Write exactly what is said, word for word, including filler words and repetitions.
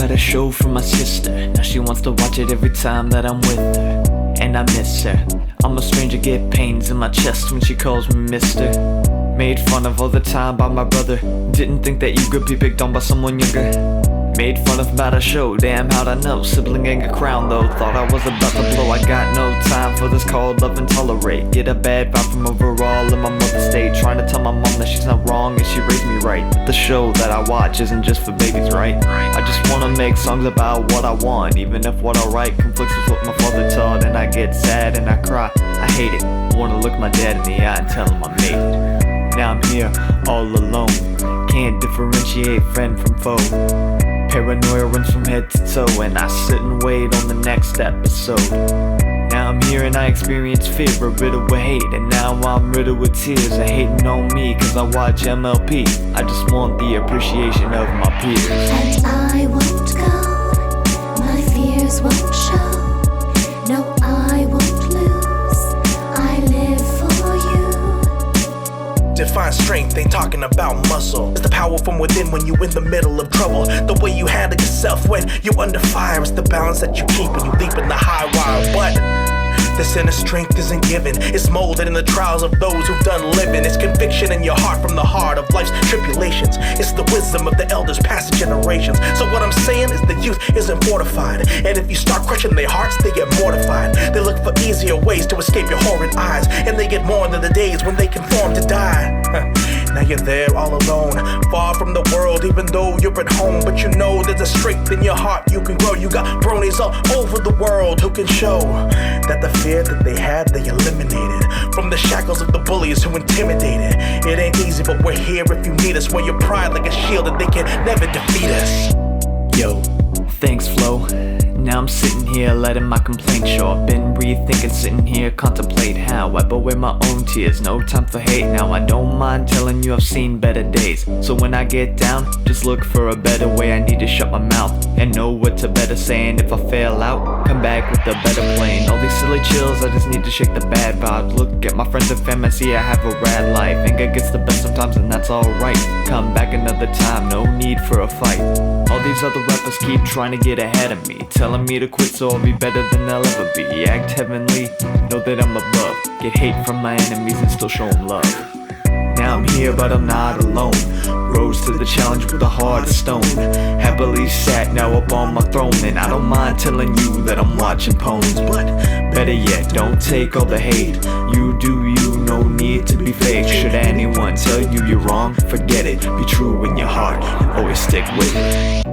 got a show for my sister. Now she wants to watch it every time that I'm with her, and I miss her. I'm a stranger, get pains in my chest when she calls me mister. Made fun of all the time by my brother. Didn't think that you could be picked on by someone younger. Made fun of about a show, damn how'd I know? Sibling ain't a crown though, thought I was about to blow. I got no time for this called love and tolerate. Get a bad vibe from overall in my mother's state. Trying to tell my mom that she's not wrong and she raised me right. The show that I watch isn't just for babies, right? I just wanna make songs about what I want, even if what I write conflicts with what my father taught. And I get sad and I cry, I hate it. Wanna look my dad in the eye and tell him I made it. Now I'm here, all alone, can't differentiate friend from foe. Paranoia runs from head to toe, and I sit and wait on the next episode. Now I'm here and I experience fear, riddled with hate, and now I'm riddled with tears of hating on me cause I watch M L P. I just want the appreciation of my peers. And I won't go, my fears won't show. No, I won't lose, I live for you. Define strength, ain't talking about muscle. It's the power from within when you in the middle of trouble. The way you handle yourself when you under fire. It's the balance that you keep when you leap in the high wire. But this inner strength isn't given. It's molded in the trials of those who've done living. It's conviction in your heart from the heart of life's tribulations. It's the wisdom of the elders past generations. So what I'm saying is the youth isn't fortified, and if you start crushing their hearts, they get mortified. They look for easier ways to escape your horrid eyes, and they get more than the days when they conform to die. Now you're there all alone, far from the world, even though you're at home. But you know there's a strength in your heart you can grow. You got bronies all over the world who can show that the fear that they had, they eliminated from the shackles of the bullies who intimidated. It ain't easy, but we're here if you need us. Wear your pride like a shield and they can never defeat us. Yo, thanks Flo. Now I'm sitting here letting my complaints show. I've been rethinking, sitting here contemplate how I wipe away my own tears. No time for hate now, I don't mind telling you I've seen better days. So when I get down, just look for a better way. I need to shut my mouth and know what to better say. And if I fail out, come back with a better plan. All these silly chills, I just need to shake the bad vibes. Look at my friends and family, see I have a rad life. Anger gets the best sometimes and that's alright. Come back another time, no need for a fight. All these other rappers keep trying to get ahead of me, telling me to quit so I'll be better than I'll ever be. Act heavenly, know that I'm above. Get hate from my enemies and still show them love. Now I'm here but I'm not alone. Rose to the challenge with a heart of stone. Happily sat now up on my throne, and I don't mind telling you that I'm watching poems. But better yet, don't take all the hate. You do you, no need to be fake. Should anyone tell you you're wrong, forget it. Be true in your heart and always stick with it.